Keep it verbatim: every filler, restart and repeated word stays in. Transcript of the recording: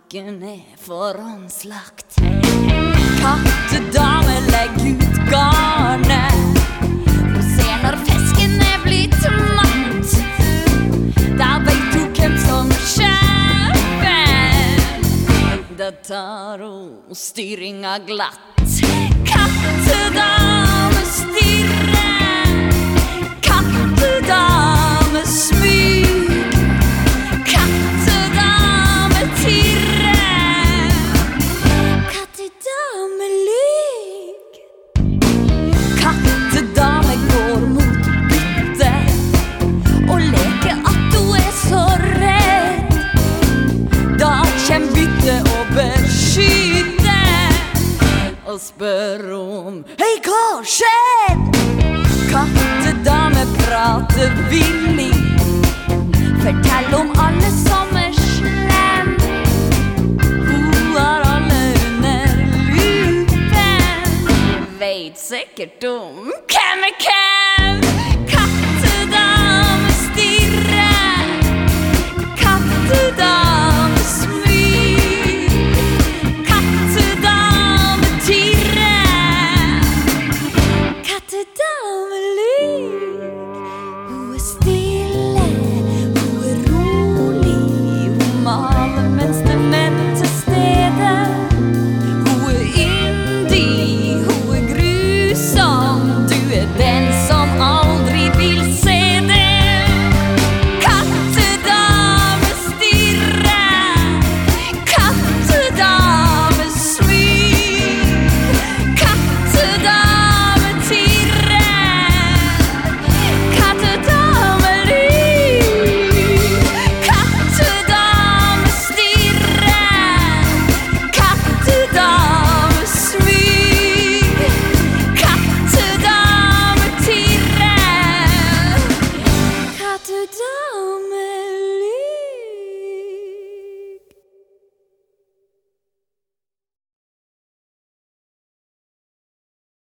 Tanken er forhåndslagt. Kattedame, legg ut garnet. Hun ser når fisken er blitt matt. Da vet hun hvem som kjøper. Da tar hun styringa glatt. Kattedame stirrer. Kattedame smyg. Kattedame tirrer. Kattedame lyg. Kattedame går mot bytte og leker at hun er så redd. Da kjem bytte og beskytter og spør om hei, hva skjer? Kattedame prater villig. Fortell om alle som er slem. Hun har alle under lupen. Vet sikkert om